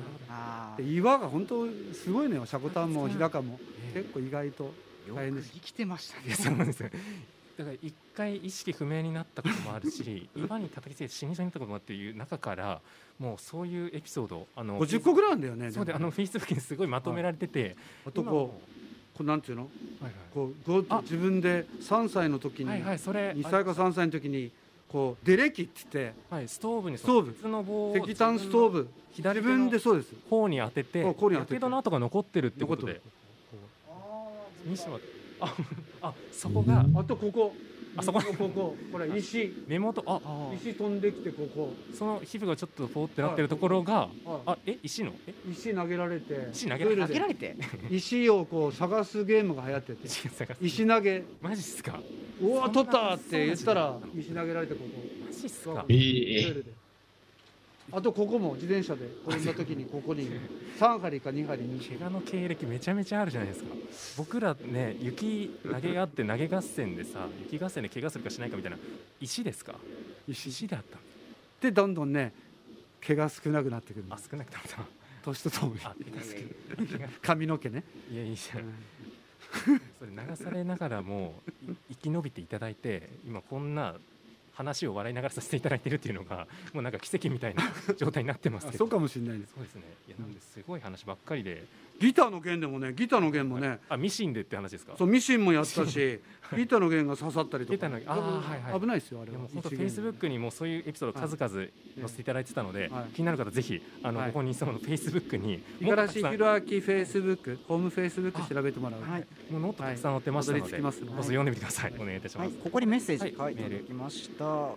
で岩が本当すごいのよ。シャコタンも日高も結構意外と大変です。 生きてましたね。 そうなんですよ。だから一回意識不明になったこともあるし、岩に叩きつけて死にそうになったこともあっていう中からもうそういうエピソードあのごじゅっこぐらいあるんだよね。 そうであのフェイスブックにすごいまとめられてて、はい、 あとこうこうなんていうの、はいはい、こうこう自分でさんさいの時に、はいはい、それにさいかさんさいの時にこうデレキって言って、 はい、ストーブにストーブ鉄の棒を石炭ストーブ左自分でそうです頬に当てて、やけどの跡が残ってるってことで、見せてもらって、ああそこが、 あとここ。 あそここここれ石根元、あ石飛んできてここその皮膚がちょっとポーってなってるところが、あえ石のえ石投げられて石投げられて石をこう探すゲームが流行ってて石投げマジっすか。 うわ取ったって言ったら石投げられてここマジっすか。 えーあとここも自転車で転んだ時にここにさん針かに針に怪我の経歴めちゃめちゃあるじゃないですか。僕らね雪投げ合って投げ合戦でさ雪合戦で怪我するかしないかみたいな石ですか。石石であったでどんどんね毛が少なくなってくる。 あ少なくなった年とともに髪の毛ね。 いやいやそれ流されながらも生き延びていただいて今こんな話を笑いながらさせていただいているっていうのがもうなんか奇跡みたいな状態になってますけど。 そうかもしれないです。 そうですね。いやなんですごい話ばっかりで。 ギターの弦でもねギターの弦もね、はい、 あミシンでって話ですか。 そうミシンもやったしギターの弦が刺さったりとか。 ギターのあ、はいはい、 危ないですよあれは。 でも本当フェイスブックにもそういうエピソード数々載せていただいてたので、はい、気になる方ぜひあの、はい、ご本人様のフェイスブックに五十嵐弘明フェイスブックホームフェイスブック調べてもらう。 はい。もうノートたくさん載ってましたので、どうぞ読んでみてください。お願いいたします。 ここにメッセージ書いていただきました。はい。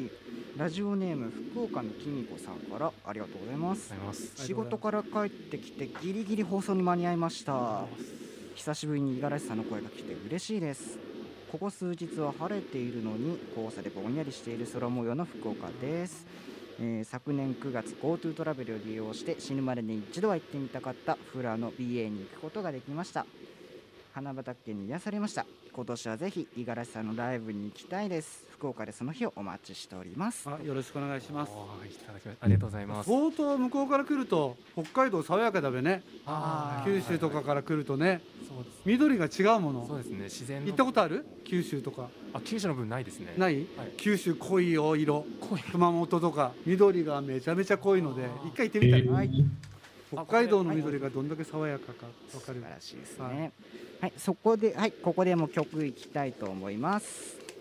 ラジオネーム福岡のきみこさんからありがとうございます。仕事から帰ってきてギリギリ放送に間に合いました。久しぶりに五十嵐さんの声が来て嬉しいです。ここ数日は晴れているのに黄砂でぼんやりしている空模様の福岡です。えー、昨年くがつ GoTo トラベルを利用して死ぬまでに一度は行ってみたかった富良野 ビーエー に行くことができました。花畑に癒されました。今年はぜひ五十嵐さんのライブに行きたいです。福岡でその日をお待ちしております。 あ、よろしくお願いします。 ありがとうございます。 相当向こうから来ると北海道爽やかだべね。あ九州とかから来るとね、そうです。緑が違うもの。 そうですね。自然の。 行ったことある？九州とか。 あ、九州の分ないですね。 ない？はい、九州濃いお色。濃い。熊本とか緑がめちゃめちゃ濃いので一回行ってみたい。はい。北海道の緑がどんだけ爽やかかわかる。 素晴らしいですね。はい、はい、そこではいここでも曲いきたいと思います。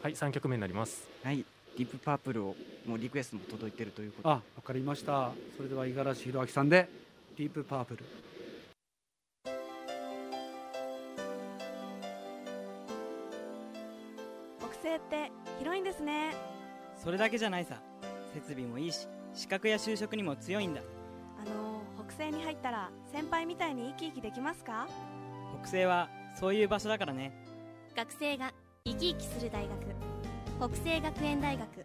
はいさんきょくめになります。 はい、ディープパープルをもうリクエストも届いているということで。 あ、わかりました。それでは五十嵐弘明さんでディープパープル。 北西って広いんですね。 それだけじゃないさ。設備もいいし、資格や就職にも強いんだ。 あの北西に入ったら先輩みたいに生き生きできますか？ 北西はそういう場所だからね。 学生が生き生きする大学、北西学園大学。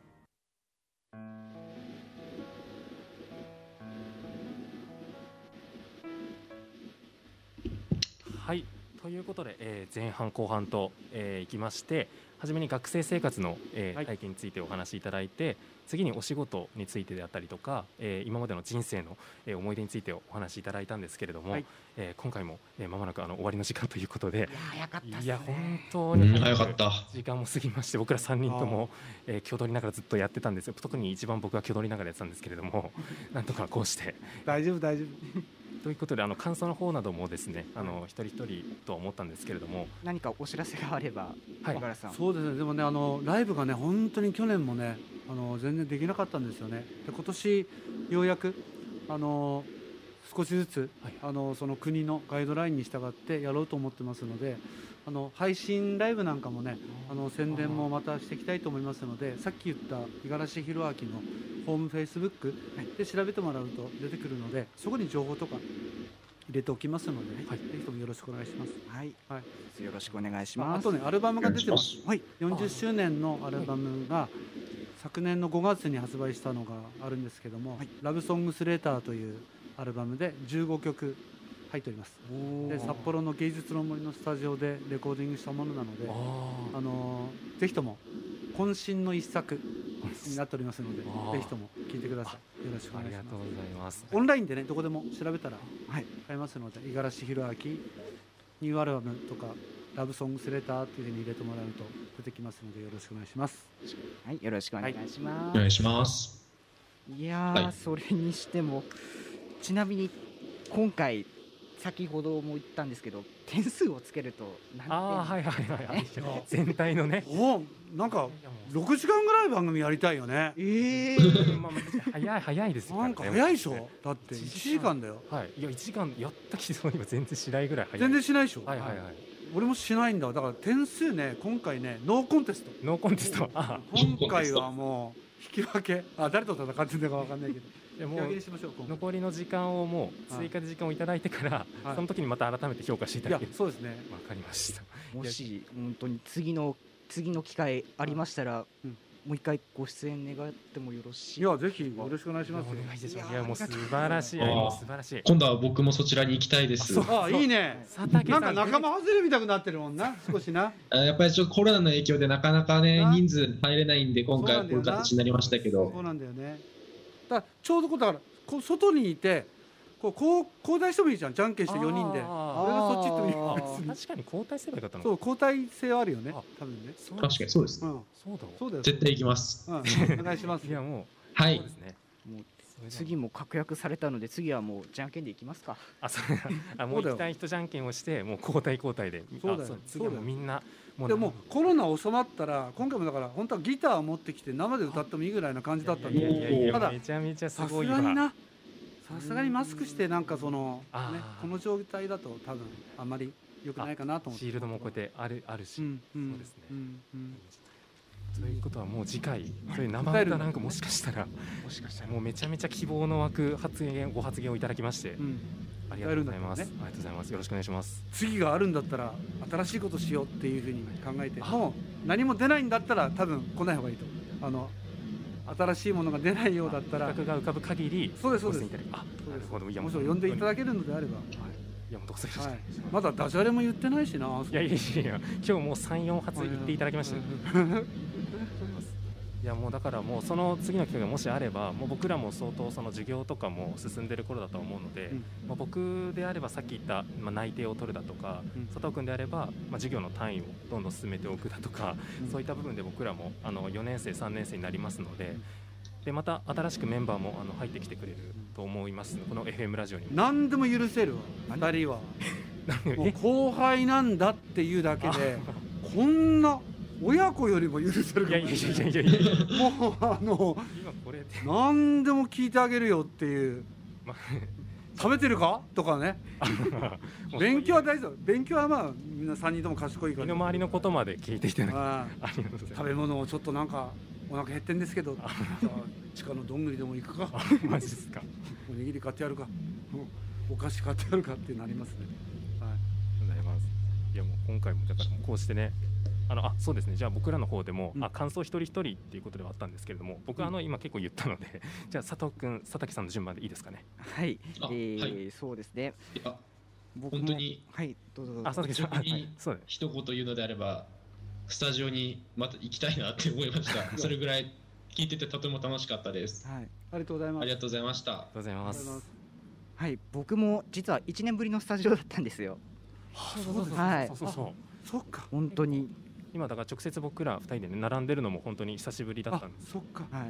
はい、ということで、えー、前半後半と、えー、いきまして、初めに学生生活の、えーはい、体験についてお話しいただいて、次にお仕事についてであったりとか、えー、今までの人生の、えー、思い出についてお話しいただいたんですけれども、はい、えー、今回も、えー、間もなくあの終わりの時間ということで、いや早かったですね。 いや本当に早かった時間も過ぎまして、僕らさんにんとも、えー、気を取りながらずっとやってたんですよ。特に一番僕は気を取りながらやってたんですけれどもなんとかこうして大丈夫大丈夫ということで、あの感想の方などもですね、あの一人一人とは思ったんですけれども、 何かお知らせがあれば、 はい、 小原さん。 そうですね。でもね、あのライブがね、本当に去年もね、あの全然できなかったんですよね。で、今年ようやくあの少しずつ、はい、あのその国のガイドラインに従ってやろうと思ってますので、あの配信ライブなんかもね、あの宣伝もまたしていきたいと思いますので、さっき言った五十嵐弘明のホームフェイスブックで調べてもらうと出てくるので、そこに情報とか入れておきますので、はい、ぜひともよろしくお願いします。 はい、はい、よろしくお願いします。 あとね、アルバムが出てます。はい、よんじゅっしゅうねんのアルバムが昨年のごがつに発売したのがあるんですけども、はい、ラブソングスレーターというアルバムでじゅうごきょく入っております。で、札幌の芸術の森のスタジオでレコーディングしたものなので、ああのぜひとも渾身の一作になっておりますので、ぜひとも聴いてください。よろしくお願いします。 ありがとうございます。 オンラインでね、どこでも調べたら、はい、買えますので、五十嵐弘明ニューアルバムとかラブソングスレターっていうふうに入れてもらうと出てきますので、よろしくお願いします。 はい、よろしくお願いします。はい、 お願いします。 いやー、はい、それにしても、ちなみに今回先ほども言ったんですけど、点数をつけると何点？ あー、はいはいはいはい、全体のね、 おなんかろくじかんぐらい番組やりたいよね。 ええー、 まあ、早い早いですよね。 なんか早いでしょ。だっていちじかんだよ。 はい、いやいちじかんやった気そうには全然しないぐらい早い。 全然しないでしょ。 はいはいはい。 俺もしないんだ。だから点数ね、今回ね、ノーコンテスト。 ノーコンテスト。 あ、今回はもう引き分け。あ、誰と戦ってるのかわかんないけど。 いやもう残りの時間をもう追加で時間をいただいてから、はい、その時にまた改めて評価していただける。 そうですね。 わかりました。 もし本当に次の次の機会ありましたら、うん、もう一回ご出演願ってもよろしい？ いや、ぜひよろしくお願いします。 お願いします。いや、もう素晴らしい。もう素晴らしい。 今度は僕もそちらに行きたいです。 ああ、いいね。なんか仲間外れみたくなってるもんな、少しな。 やっぱりちょっとコロナの影響でなかなかね、人数入れないんで、今回こういう形になりましたけど。 そうなんだよね。だちょうどこうだからこう外にいてこうこう交代してもいいじゃん。じゃんけんしてよにんで。俺がそっち行ってもいい。 確かに交代すればよかったの。 そう、交代性はあるよね。多分ね。 確かにそうです。 そうだ。 そうだよ。 絶対行きます。 お願いします。 いやもうはい。 そうですね。 もう次も確約されたので、次はもうじゃんけんでいきますか。 あ、そうあ、もう行きたい人じゃんけんをしてもう交代交代で。 そうだよ。 次はもうみんな。 でもコロナ収まったら、今回もだから本当はギターを持ってきて生で歌ってもいいぐらいな感じだったんで、 ただめちゃめちゃすごいわ。 さすがにな、さすがにマスクしてなんかそのね、この状態だと多分あんまり良くないかなと思って。 シールドもこうやってあるあるし、そうですね。ということはもう次回そういう生歌なんかもしかしたらもしかしたらもうめちゃめちゃ希望の湧く発言ご発言をいただきまして。ありがとうございます。ありがとうございます。よろしくお願いします。 次があるんだったら新しいことしようっていうふうに考えて、もう何も出ないんだったら多分来ない方がいいと。あの新しいものが出ないようだったら、 企画が浮かぶ限り、 そうですそうです。 あ、なるほど。 もし呼んでいただけるのであれば、 いやもうどうぞよろしくお願いします。 まだダジャレも言ってないしな。 いやいやいや、今日もう三四発言っていただきました。いやもうだからもうその次の企画がもしあれば、もう僕らも相当その授業とかも進んでる頃だと思うので、うん、まあ僕であればさっき言った、まあ、内定を取るだとか、うん、佐藤君であれば、まあ、授業の単位をどんどん進めておくだとか、うん、そういった部分で僕らもあのよねん生さんねん生になりますので、でまた新しくメンバーもあの入ってきてくれると思います、この エフエム ラジオにも。 何でも許せるわ、ふたりは。もう後輩なんだっていうだけでこんな親子よりも許せるかもしれない。 いやいやいやいやいやもうあの今これで何でも聞いてあげるよっていう、まあ、食べてるかとかね勉強は大事だ。勉強はまあみんなさんにんとも賢いから、 身の回りのことまで聞いていただきあありがとうございます。食べ物をちょっとなんかお腹減ってんですけど、じゃあ地下のどんぐりでも行くかマジですか。 おにぎり買ってやるか、お菓子買ってやるかってなりますね。はい、 ありがとうございます。いやもう今回もだからもうこうしてね、あのあそうですね、じゃあ僕らの方でも、うん、あ感想一人一人っていうことではあったんですけれども、僕はあの今結構言ったのでじゃあ佐藤君、佐竹さんの順番でいいですかね。 はい、えーはい、そうですね。 僕本当に、 はいどうぞどうぞ。 あ佐竹さん、そうね、一言言うのであればスタジオにまた行きたいなって思いましたそれぐらい聞いててとても楽しかったです。 はい、ありがとうございます。 ありがとうございました。 ありがとうございます。 はい、僕も実はいちねんぶりのスタジオだったんですよ。 はい、そうそうそう。 そっか。 本当に。 今だから直接僕らふたりでね並んでるのも本当に久しぶりだったんです。 そっか。 はい。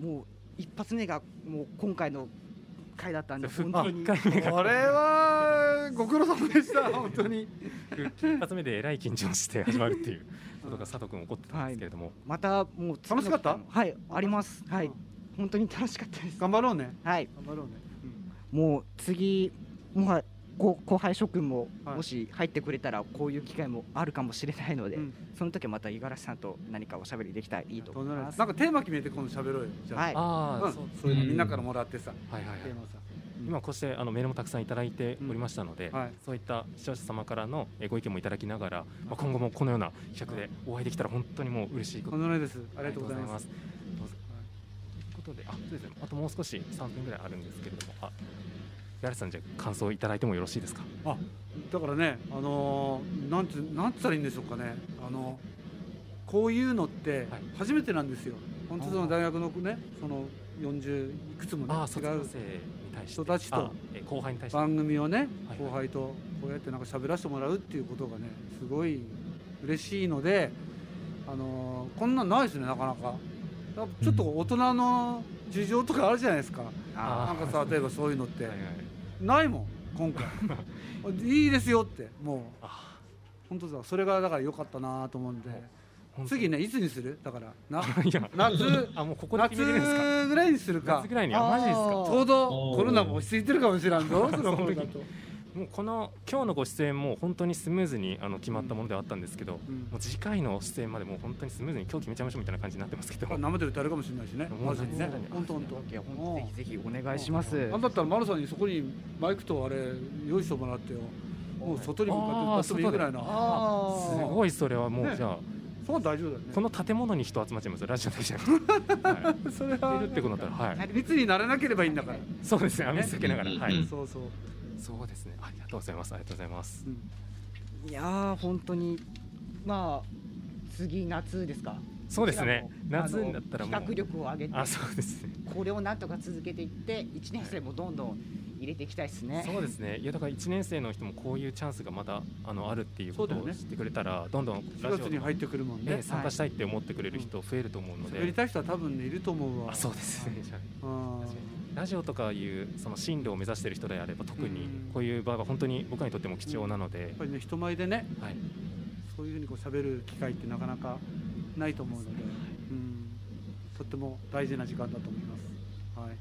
もう一発目がもう今回の回だったんで本当に。 これはご苦労様でした本当に。 一発目でえらい緊張して始まるっていうことが佐藤君起こってたんですけれども。 またもう楽しかった？ はい、あります。はい。本当に楽しかったです。 頑張ろうね。 はい。 頑張ろうね。 もう次もう後輩諸君ももし入ってくれたらこういう機会もあるかもしれないので、その時はまた五十嵐さんと何かおしゃべりできたらいいと思います。 なんかテーマ決めて今度しゃべろうよ。じゃあ。 はい。 ああ、 そういうのみんなからもらってさ。 はいはいはい。今こうしてあのメールもたくさんいただいておりましたので、そういった視聴者様からのご意見もいただきながら、まあ今後もこのような企画でお会いできたら本当にもう嬉しいこと。 本当です。ありがとうございます。 ということで、あ、そうですね。あともう少しさんぷんぐらいあるんですけれども、あ、五十嵐さんじゃあ感想いただいてもよろしいですか。 あ、だからね、あのー、なんてなんて言ったらいいんでしょうかね。あのこういうのって初めてなんですよ。本当その大学のね、そのよんじゅういくつもね違う人たちと後輩に対して番組をね、後輩とこうやってなんか喋らせてもらうっていうことがね、すごい嬉しいので、あのー、こんなんないですねなかなか。ちょっと大人の事情とかあるじゃないですか。なんかさ、例えばそういうのってないもん今回。いいですよってもう本当だ。それがだから良かったなと思うんで。次ね、いつにする？だからな夏、 あ、もうここで決めれるんですか？ 夏ぐらいにするか。 夏ぐらいに、あ、マジですか？ちょうどコロナも落ち着いてるかもしれんぞ。その頃だと。 もうこの今日のご出演も本当にスムーズにあの決まったものではあったんですけど、うん、もう次回の出演までもう本当にスムーズに今日決めちゃいましょうみたいな感じになってますけど。 生で歌えるかもしれないしね。 マジでね。 本当本当。 ぜひぜひお願いします。 なんだったらマルさんにそこにマイクとあれ用意してもらってよ。もう外に向かって歌ってもいいぐらいな。 すごいそれはもうじゃあ。 そう大丈夫だね。 この建物に人集まっちゃいますよ、ラジオだけじゃなくて。はい、それは。いるってことだったら、はい。 密にならなければいいんだから。 そうですね、密避けながら、はい。 そうそう。 そうですね。ありがとうございます。ありがとうございます。 いやー、本当に、まあ、次夏ですか。 そうですね。夏になったらもう企画力を上げて、 あ、そうですね。 これをなんとか続けていって、一年生もどんどん入れていきたいですね。 そうですね。いやだから一年生の人もこういうチャンスがまだあのあるっていうことを知ってくれたら、どんどんラジオに入ってくるもんね。 参加したいって思ってくれる人増えると思うので。 喋りたい人は多分ねいると思うわ。 あ、そうですね。ラジオとかいうその進路を目指している人であれば特にこういう場が本当に僕らにとっても貴重なので、やっぱりね人前でね、はい、そういうふうにこう喋る機会ってなかなかないと思うので、うん、とっても大事な時間だと思います。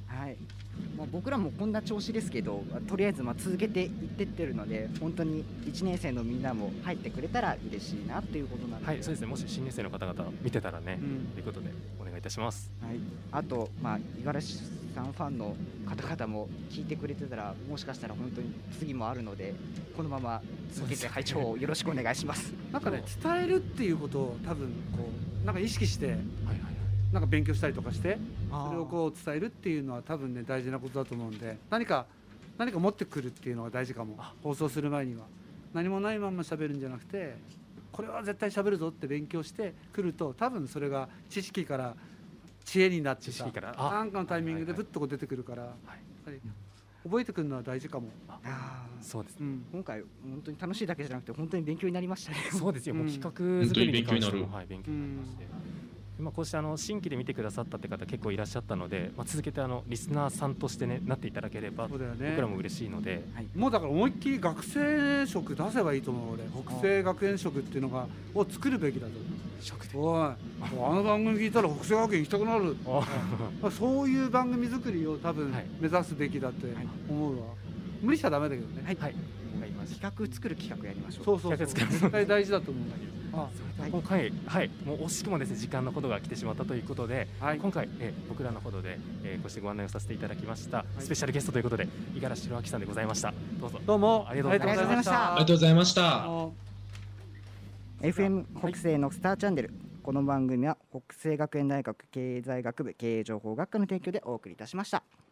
はい。はい。まあ僕らもこんな調子ですけど、とりあえずまあ続けていってってるので、本当にいちねん生のみんなも入ってくれたら嬉しいなということなので。 はい、そうですね。もし新年生の方々見てたらね、うん、ということでお願いいたします。 はい。あとまあ五十嵐さんファンの方々も聞いてくれてたら、もしかしたら本当に次もあるので、このまま続けて拝聴をよろしくお願いします。 なんかね、伝えるっていうことを多分こうなんか意識して、はいはいはい、なんか勉強したりとかして、それをこう伝えるっていうのは多分ね大事なことだと思うんで、何か何か持ってくるっていうのが大事かも。放送する前には何もないまま喋るんじゃなくて、これは絶対喋るぞって勉強してくると、多分それが知識から知恵になってさ、なんかのタイミングでぶっとこう出てくるから、はいはい、覚えてくるのは大事かも。 あ、 そうです、 うん、今回本当に楽しいだけじゃなくて本当に勉強になりましたね。 そうですよ、もう企画作りに関しても、はい、勉強になりまして、 今こうしてあの新規で見てくださったって方結構いらっしゃったので、まあ、続けてあのリスナーさんとして、ね、なっていただければ僕らも嬉しいので、 はい、もうだから思いっきり学生食出せばいいと思う。俺北西学園食っていうのがを作るべきだと思う。 食でおいあの番組聞いたら北西学園行きたくなるそういう番組作りを多分目指すべきだって思うわ。無理しちゃダメだけどね。 はい、はい、企画作る企画やりましょう。 そうそうそう絶対大事だと思うんだけど。 ああ今回、はい、もう惜しくもですね時間のことが来てしまったということで、はい、今回、えー、僕らのほどで、えー、こうしてご案内をさせていただきました、はい、スペシャルゲストということで五十嵐弘明さんでございました。どうぞどうもありがとうございました。 ありがとうございました。 エフエム 北西のスターチャンネル、この番組は北西学園大学経済学部経営情報学科の提供でお送りいたしました。